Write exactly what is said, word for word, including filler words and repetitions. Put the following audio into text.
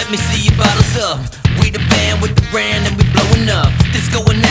Let me see your bottles up. We the band with the brand and we blowing up. This going